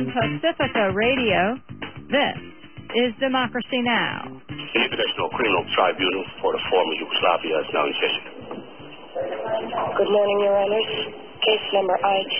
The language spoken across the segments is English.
on Pacifica Radio. This is Democracy Now! The International Criminal Tribunal for the former Yugoslavia is now in session. Good morning, Your Honors. Case number IT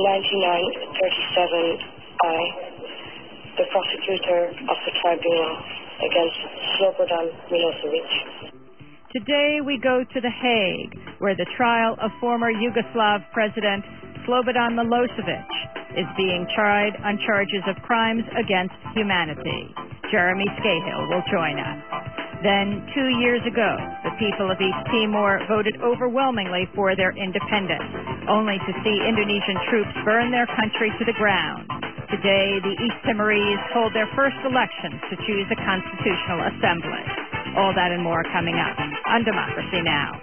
9937I. The prosecutor of the tribunal against Slobodan Milosevic. Today we go to The Hague, where the trial of former Yugoslav President Slobodan Milosevic is being tried on charges of crimes against humanity. Jeremy Scahill will join us. Then, 2 years ago, the people of East Timor voted overwhelmingly for their independence, only to see Indonesian troops burn their country to the ground. Today, the East Timorese hold their first elections to choose a constitutional assembly. All that and more coming up on Democracy Now!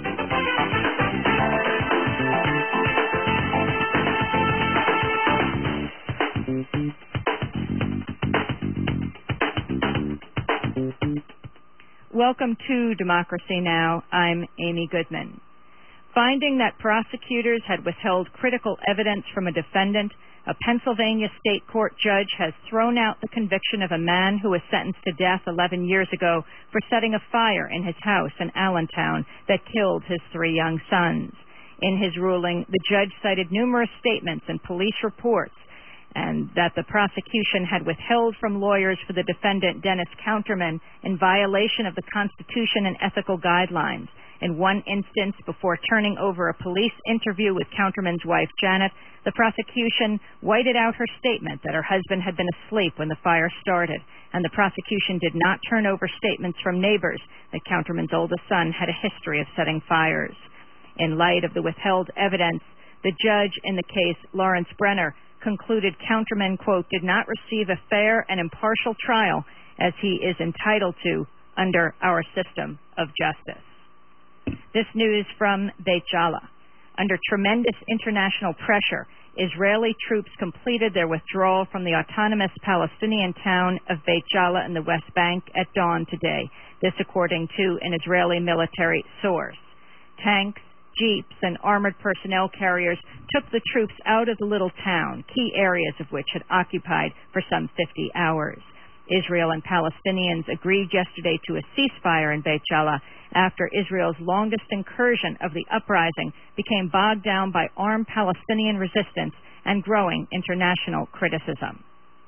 Welcome to Democracy Now! I'm Amy Goodman. Finding that prosecutors had withheld critical evidence from a defendant, a Pennsylvania state court judge has thrown out the conviction of a man who was sentenced to death 11 years ago for setting a fire in his house in Allentown that killed his 3 young sons. In his ruling, the judge cited numerous statements and police reports and that the prosecution had withheld from lawyers for the defendant, Dennis Counterman, in violation of the Constitution and ethical guidelines. In one instance, before turning over a police interview with Counterman's wife, Janet, the prosecution whited out her statement that her husband had been asleep when the fire started, and the prosecution did not turn over statements from neighbors that Counterman's oldest son had a history of setting fires. In light of the withheld evidence, the judge in the case, Lawrence Brenner, concluded Counterman, quote, did not receive a fair and impartial trial as he is entitled to under our system of justice. This news from Beit Jala. Under tremendous international pressure, Israeli troops completed their withdrawal from the autonomous Palestinian town of Beit Jala in the West Bank at dawn today. This according to an Israeli military source. Tanks, jeeps, and armored personnel carriers took the troops out of the little town, key areas of which had occupied for some 50 hours. Israel and Palestinians agreed yesterday to a ceasefire in Beit Jala after Israel's longest incursion of the uprising became bogged down by armed Palestinian resistance and growing international criticism.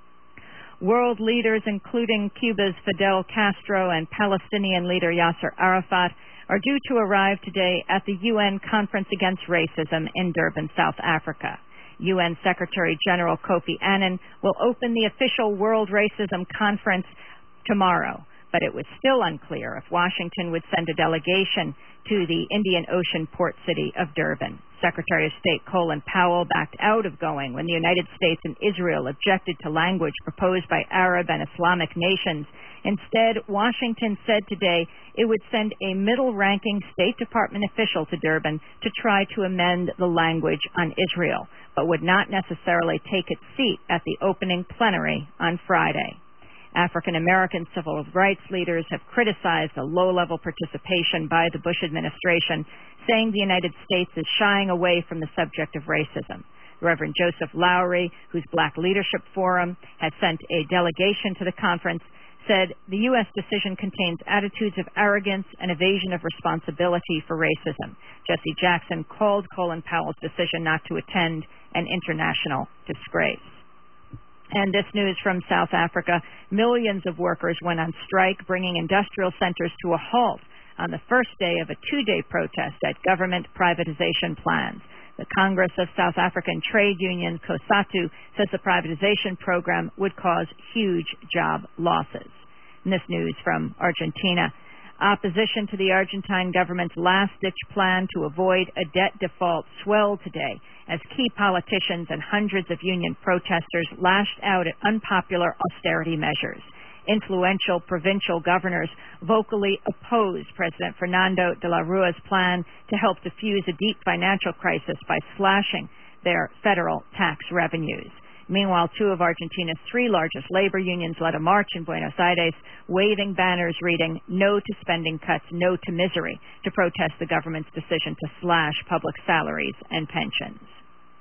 World leaders, including Cuba's Fidel Castro and Palestinian leader Yasser Arafat, are due to arrive today at the UN Conference Against Racism in Durban, South Africa. UN Secretary General Kofi Annan will open the official World Racism Conference tomorrow, but it was still unclear if Washington would send a delegation to the Indian Ocean port city of Durban. Secretary of State Colin Powell backed out of going when the United States and Israel objected to language proposed by Arab and Islamic nations. Instead, Washington said today it would send a middle-ranking State Department official to Durban to try to amend the language on Israel, but would not necessarily take its seat at the opening plenary on Friday. African-American civil rights leaders have criticized the low-level participation by the Bush administration, saying the United States is shying away from the subject of racism. Reverend Joseph Lowry, whose Black Leadership Forum has sent a delegation to the conference, said the U.S. decision contains attitudes of arrogance and evasion of responsibility for racism. Jesse Jackson called Colin Powell's decision not to attend an international disgrace. And this news from South Africa, millions of workers went on strike, bringing industrial centers to a halt on the first day of a 2-day protest at government privatization plans. The Congress of South African Trade Unions, COSATU, says the privatization program would cause huge job losses. And this news from Argentina. Opposition to the Argentine government's last-ditch plan to avoid a debt default swelled today as key politicians and hundreds of union protesters lashed out at unpopular austerity measures. Influential provincial governors vocally opposed President Fernando de la Rua's plan to help defuse a deep financial crisis by slashing their federal tax revenues. Meanwhile, 2 of Argentina's 3 largest labor unions led a march in Buenos Aires, waving banners reading, "No to spending cuts, no to misery," to protest the government's decision to slash public salaries and pensions.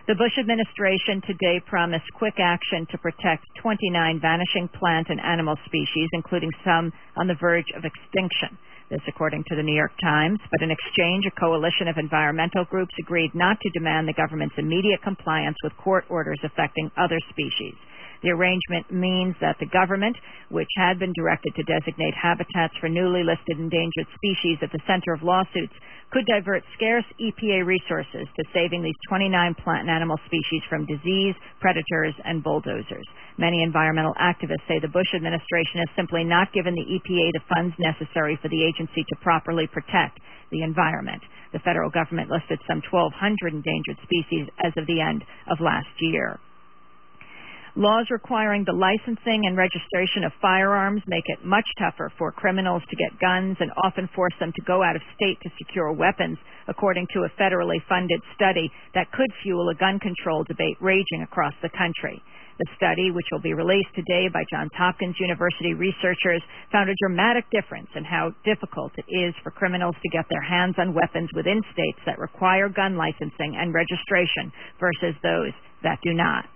The Bush administration today promised quick action to protect 29 vanishing plant and animal species, including some on the verge of extinction. This according to the New York Times, but in exchange, a coalition of environmental groups agreed not to demand the government's immediate compliance with court orders affecting other species. The arrangement means that the government, which had been directed to designate habitats for newly listed endangered species at the center of lawsuits, could divert scarce EPA resources to saving these 29 plant and animal species from disease, predators, and bulldozers. Many environmental activists say the Bush administration has simply not given the EPA the funds necessary for the agency to properly protect the environment. The federal government listed some 1,200 endangered species as of the end of last year. Laws requiring the licensing and registration of firearms make it much tougher for criminals to get guns and often force them to go out of state to secure weapons, according to a federally funded study that could fuel a gun control debate raging across the country. The study, which will be released today by Johns Hopkins University researchers, found a dramatic difference in how difficult it is for criminals to get their hands on weapons within states that require gun licensing and registration versus those that do not.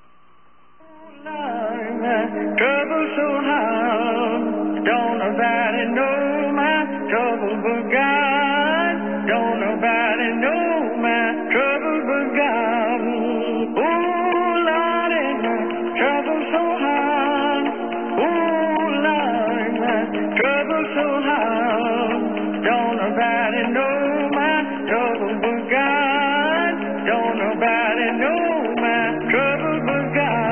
Trouble so hard, don't nobody know my trouble but God. Don't nobody know my trouble but God. Oh Lord, my trouble so hard. Oh Lord, my trouble so hard. Don't nobody know my trouble but God. Don't nobody know my trouble but God.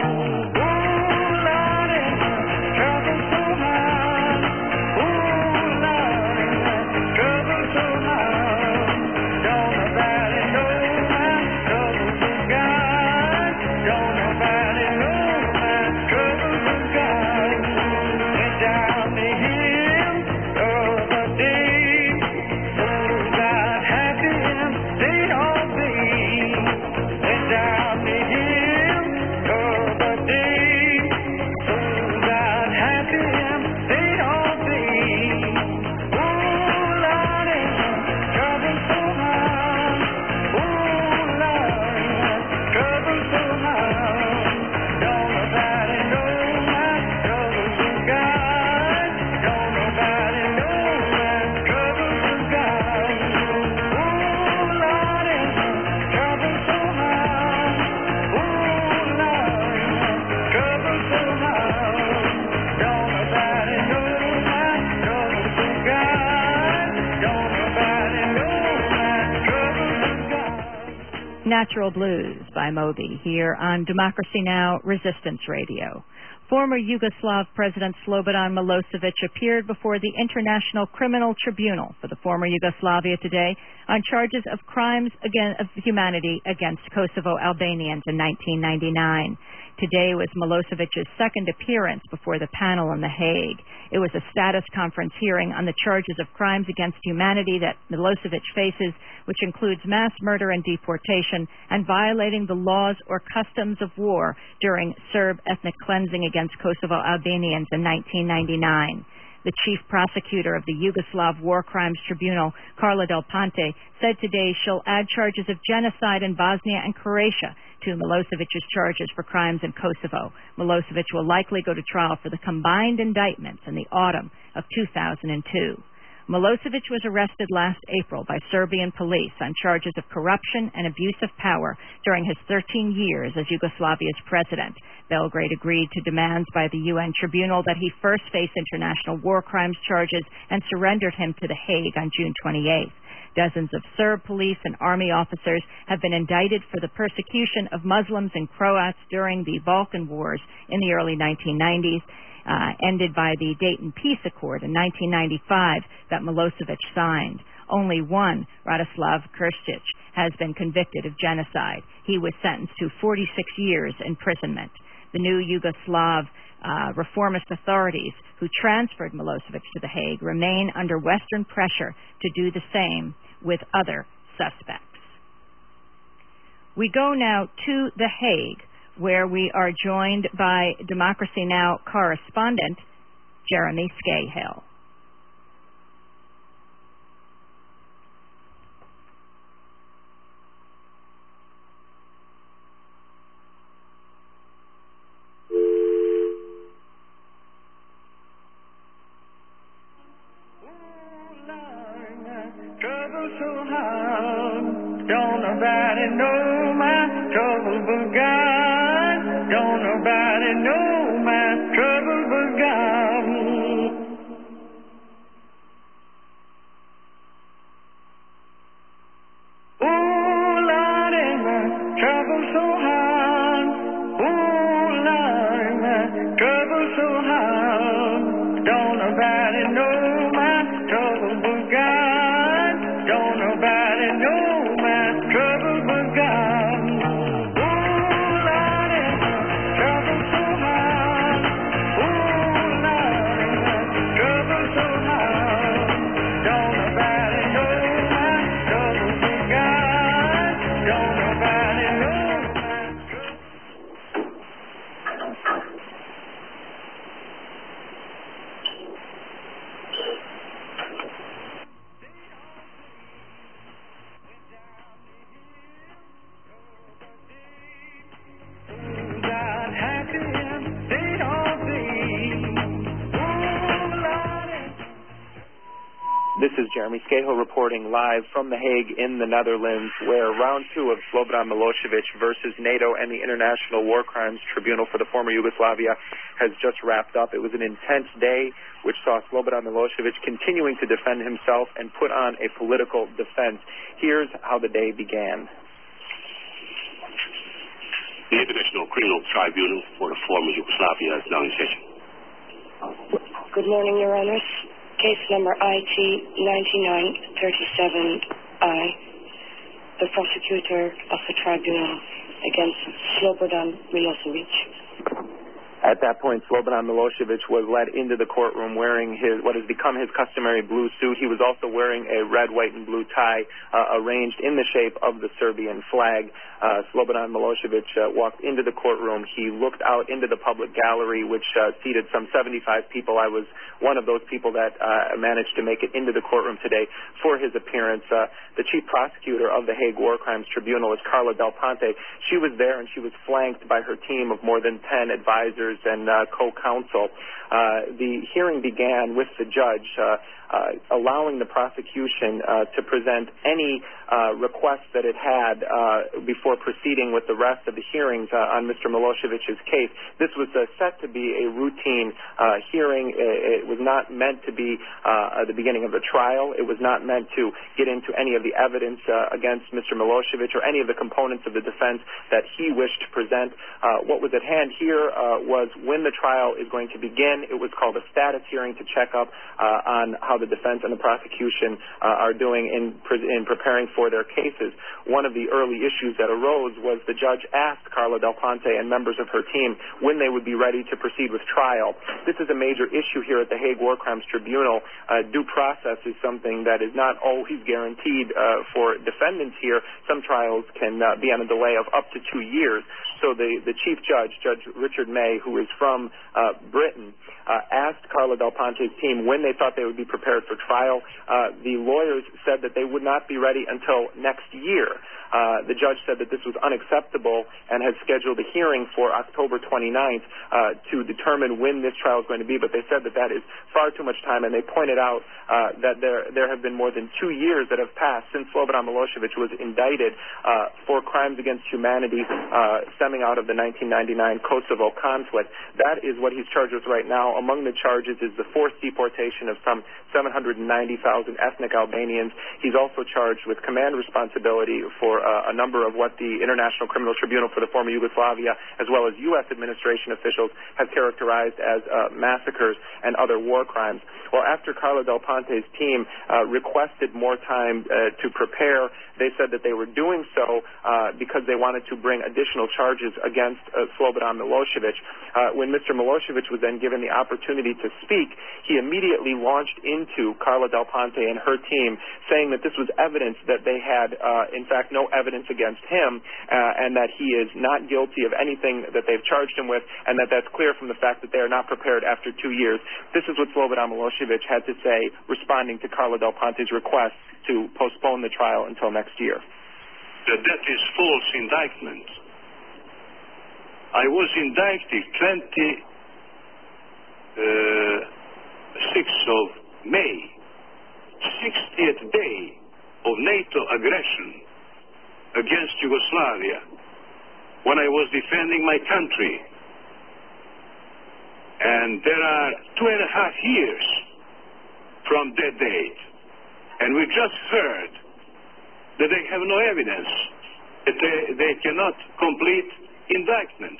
Natural Blues by Moby here on Democracy Now! Resistance Radio. Former Yugoslav President Slobodan Milosevic appeared before the International Criminal Tribunal for the former Yugoslavia today on charges of crimes of humanity against Kosovo Albanians in 1999. Today was Milosevic's second appearance before the panel in The Hague. It was a status conference hearing on the charges of crimes against humanity that Milosevic faces, which includes mass murder and deportation and violating the laws or customs of war during Serb ethnic cleansing against Kosovo Albanians in 1999. The chief prosecutor of the Yugoslav War Crimes Tribunal, Carla Del Ponte, said today she'll add charges of genocide in Bosnia and Croatia to Milosevic's charges for crimes in Kosovo. Milosevic will likely go to trial for the combined indictments in the autumn of 2002. Milosevic was arrested last April by Serbian police on charges of corruption and abuse of power during his 13 years as Yugoslavia's president. Belgrade agreed to demands by the UN tribunal that he first face international war crimes charges and surrendered him to The Hague on June 28th. Dozens of Serb police and army officers have been indicted for the persecution of Muslims and Croats during the Balkan Wars in the early 1990s, ended by the Dayton Peace Accord in 1995 that Milosevic signed. Only one, Radoslav Krstić, has been convicted of genocide. He was sentenced to 46 years imprisonment. The new Yugoslav reformist authorities who transferred Milosevic to The Hague remain under Western pressure to do the same with other suspects. We go now to The Hague, where we are joined by Democracy Now! Correspondent Jeremy Scahill. begun. Don't nobody know my trouble begun. Oh, Lordy, my trouble so hard. Oh, Lordy, my trouble so hard. Don't nobody know my trouble begun. Don't nobody know my trouble begun. Oh, Lordy, my trouble so hard. Oh, Lordy, my trouble so hard. Don't nobody know my trouble begun. Don't nobody know my trouble. God had to him, they don't be. Oh, Lordy. This is Jeremy Scahill reporting live from The Hague in the Netherlands, where round 2 of Slobodan Milosevic versus NATO and the International War Crimes Tribunal for the former Yugoslavia has just wrapped up. It was an intense day which saw Slobodan Milosevic continuing to defend himself and put on a political defense. Here's how the day began. The International Criminal Tribunal for the former Yugoslavia is now in session. Good morning, Your Honors. Case number IT 9937I. The prosecutor of the tribunal against Slobodan Milosevic. At that point, Slobodan Milosevic was led into the courtroom wearing what has become his customary blue suit. He was also wearing a red, white, and blue tie arranged in the shape of the Serbian flag. Slobodan Milosevic walked into the courtroom. He looked out into the public gallery, which seated some 75 people. I was one of those people that managed to make it into the courtroom today for his appearance. The chief prosecutor of the Hague War Crimes Tribunal is Carla Del Ponte. She was there, and she was flanked by her team of more than 10 advisors and co-counsel. The hearing began with the judge allowing the prosecution to present any requests that it had before proceeding with the rest of the hearings on Mr. Milosevic's case. This was set to be a routine hearing. It was not meant to be the beginning of a trial. It was not meant to get into any of the evidence against Mr. Milosevic or any of the components of the defense that he wished to present. What was at hand here was when the trial is going to begin. It was called a status hearing to check up on how the defense and the prosecution are doing in preparing for their cases. One of the early issues that arose was the judge asked Carla Del Ponte and members of her team when they would be ready to proceed with trial. This is a major issue here at the Hague War Crimes Tribunal. Due process is something that is not always guaranteed for defendants here. Some trials can be on a delay of up to 2 years. So the chief judge, Judge Richard May, who is from Britain, asked Carla Del Ponte's team when they thought they would be prepared for trial. The lawyers said that they would not be ready until next year. The judge said that this was unacceptable and had scheduled a hearing for October 29th to determine when this trial is going to be, but they said that that is far too much time, and they pointed out that there have been more than 2 years that have passed since Slobodan Milosevic was indicted for crimes against humanity stemming out of the 1999 Kosovo conflict. That is what he's charged with right now. Among the charges is the forced deportation of some 790,000 ethnic Albanians. He's also charged with command responsibility for a number of what the International Criminal Tribunal for the former Yugoslavia, as well as U.S. administration officials, have characterized as massacres and other war crimes. Well, after Carla Del Ponte's team requested more time to prepare, they said that they were doing so because they wanted to bring additional charges against Slobodan Milosevic. When Mr. Milosevic was then given the opportunity to speak, he immediately launched into Carla Del Ponte and her team, saying that this was evidence that they had, in fact, no evidence against him, and that he is not guilty of anything that they've charged him with, and that that's clear from the fact that they are not prepared after 2 years. This is what Slobodan Milosevic had to say, responding to Carla Del Ponte's request to postpone the trial until next year. That is false indictment. I was indicted 26th of May, 60th day of NATO aggression against Yugoslavia. when I was defending my country. And there are 2.5 years from that date. And we just heard that they have no evidence, that they cannot complete indictment.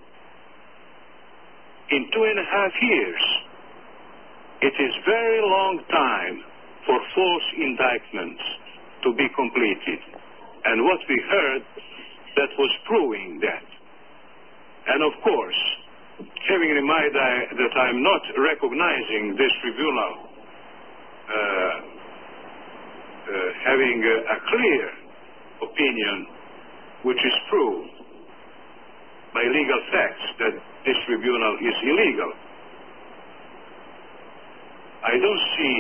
In 2.5 years, it is very long time for false indictments to be completed. And what we heard, that was proving that. And of course, having in mind that I'm not recognizing this tribunal having a clear opinion which is proved by legal facts that this tribunal is illegal, I don't see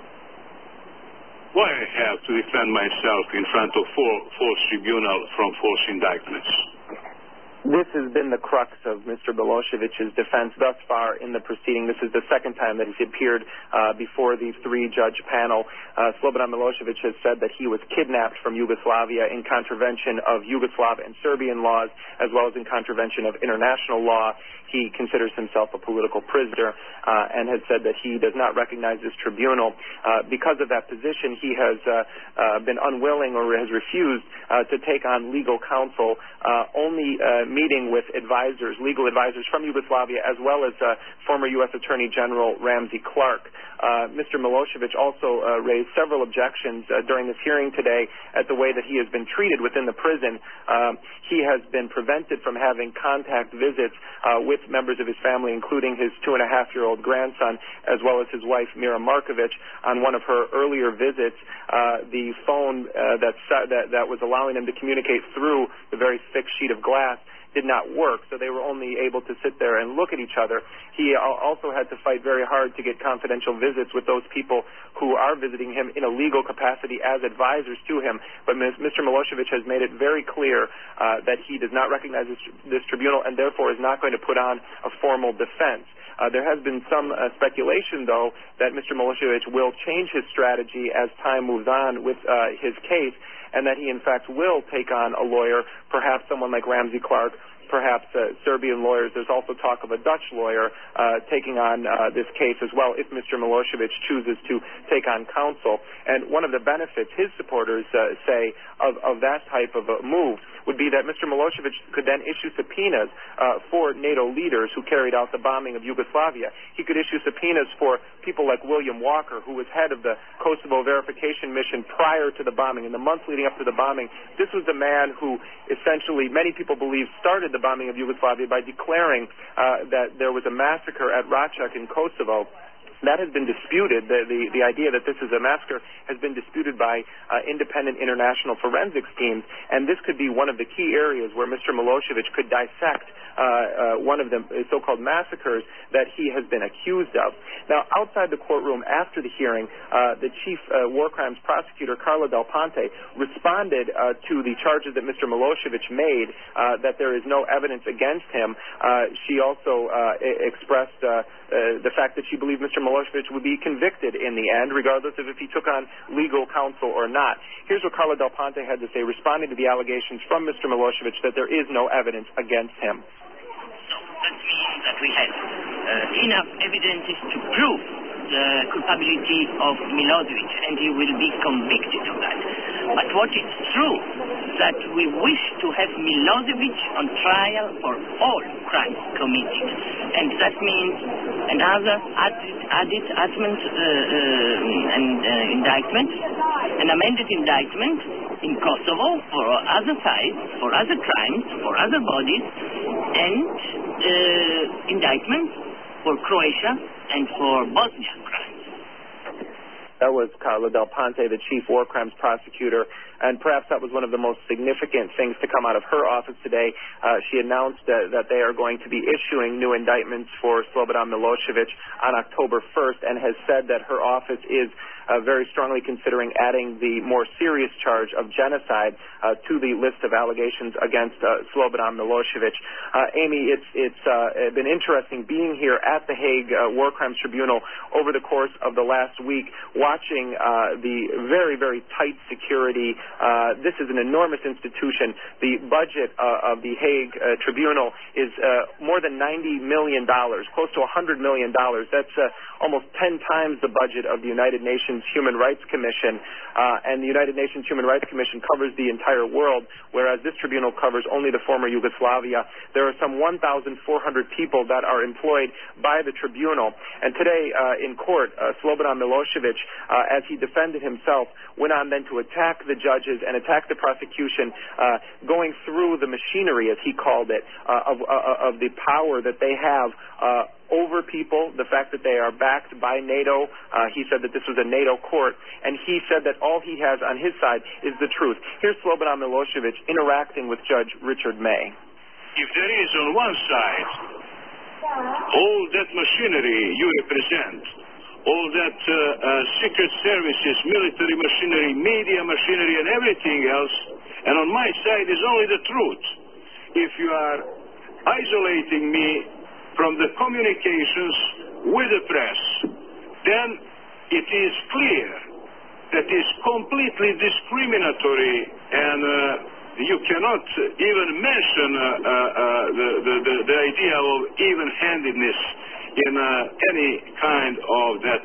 why I have to defend myself in front of false tribunal from false indictments. This has been the crux of Mr. Milosevic's defense thus far in the proceeding. This is the second time that he's appeared before the three-judge panel. Slobodan Milosevic has said that he was kidnapped from Yugoslavia in contravention of Yugoslav and Serbian laws, as well as in contravention of international law. He considers himself a political prisoner and has said that he does not recognize this tribunal. Because of that position, he has been unwilling or has refused to take on legal counsel, only meeting with advisors, legal advisors from Yugoslavia, as well as former U.S. Attorney General Ramsey Clark. Mr. Milosevic also raised several objections during this hearing today at the way that he has been treated within the prison. He has been prevented from having contact visits with members of his family, including his 2.5-year-old grandson, as well as his wife, Mira Markovic. On one of her earlier visits, the phone that was allowing them to communicate through the very thick sheet of glass did not work, so they were only able to sit there and look at each other. He also had to fight very hard to get confidential visits with those people who are visiting him in a legal capacity as advisors to him. But Mr. Milosevic has made it very clear that he does not recognize this tribunal and therefore is not going to put on a formal defense. There has been some speculation, though, that Mr. Milosevic will change his strategy as time moves on with his case, and that he, in fact, will take on a lawyer, perhaps someone like Ramsey Clark, perhaps Serbian lawyers. There's also talk of a Dutch lawyer taking on this case as well if Mr. Milosevic chooses to take on counsel. And one of the benefits his supporters say of that type of a move would be that Mr. Milosevic could then issue subpoenas for NATO leaders who carried out the bombing of Yugoslavia. He could issue subpoenas for people like William Walker, who was head of the Kosovo verification mission prior to the bombing. In the months leading up to the bombing, this was the man who essentially, many people believe, started the bombing of Yugoslavia by declaring that there was a massacre at Racak in Kosovo. That has been disputed. The idea that this is a massacre has been disputed by independent international forensics teams, and this could be one of the key areas where Mr. Milosevic could dissect one of the so-called massacres that he has been accused of. Now, outside the courtroom after the hearing, the chief war crimes prosecutor, Carla Del Ponte, responded to the charges that Mr. Milosevic made, that there is no evidence against him. She also expressed the fact that she believed Mr. Milosevic would be convicted in the end, regardless of if he took on legal counsel or not. Here's what Carla Del Ponte had to say, responding to the allegations from Mr. Milosevic that there is no evidence against him. So that means that we have enough evidences to prove the culpability of Milosevic, and he will be convicted of that. But what is true that we wish to have Milosevic on trial for all crimes committed, and that means another indictment, an amended indictment in Kosovo for other sides, for other crimes, for other bodies, and indictment for Croatia and for Bosnia crimes. That was Carla Del Ponte, the chief war crimes prosecutor, and perhaps that was one of the most significant things to come out of her office today. She announced that they are going to be issuing new indictments for Slobodan Milosevic on October 1st, and has said that her office is very strongly considering adding the more serious charge of genocide to the list of allegations against Slobodan Milosevic. Amy, it's been interesting being here at the Hague War Crimes Tribunal over the course of the last week, watching the very, very tight security. This is an enormous institution. The budget of the Hague Tribunal is more than $90 million, close to $100 million. That's almost 10 times the budget of the United Nations Human Rights Commission, and the United Nations Human Rights Commission covers the entire world, whereas this tribunal covers only the former Yugoslavia. There are some 1,400 people that are employed by the tribunal, and today in court, Slobodan Milosevic, as he defended himself, went on then to attack the judges and attack the prosecution, going through the machinery, as he called it, of the power that they have over people, the fact that they are backed by NATO. He said that this was a NATO court, and he said that all he has on his side is the truth. Here's Slobodan Milosevic interacting with Judge Richard May. If there is on one side all that machinery you represent, all that secret services, military machinery, media machinery, and everything else, and on my side is only the truth. If you are isolating me from the communications with the press, then it is clear that it is completely discriminatory, and you cannot even mention the idea of even-handedness in any kind of that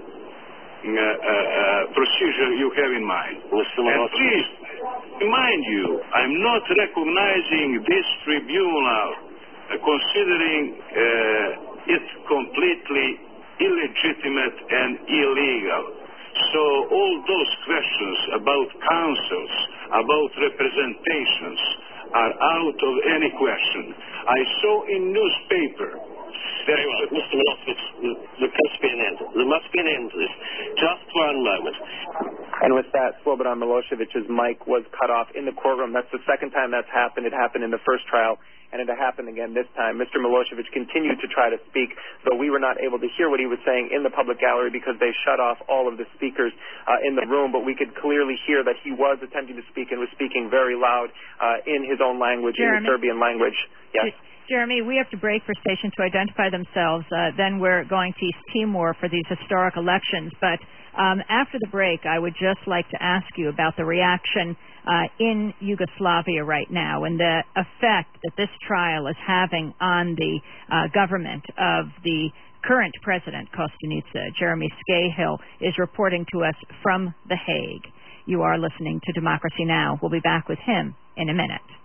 procedure you have in mind. And please remind you, I'm not recognizing this tribunal, considering it completely illegitimate and illegal. So all those questions about councils, about representations, are out of any question. I saw in newspaper that... Mr. Milosevic, there must be an end. There must be an end to this. Just one moment. And with that, Slobodan Milosevic's mic was cut off in the courtroom. That's the second time that's happened. It happened in the first trial, and it happened again this time. Mr. Milosevic continued to try to speak, though we were not able to hear what he was saying in the public gallery because they shut off all of the speakers in the room, but we could clearly hear that he was attempting to speak and was speaking very loud in his own language, in the Serbian language. Yes. Jeremy, we have to break for stations to identify themselves. Then we're going to East Timor for these historic elections. But after the break, I would just like to ask you about the reaction in Yugoslavia right now and the effect that this trial is having on the government of the current president, Kostunica. Jeremy Scahill is reporting to us from The Hague. You are listening to Democracy Now! We'll be back with him in a minute.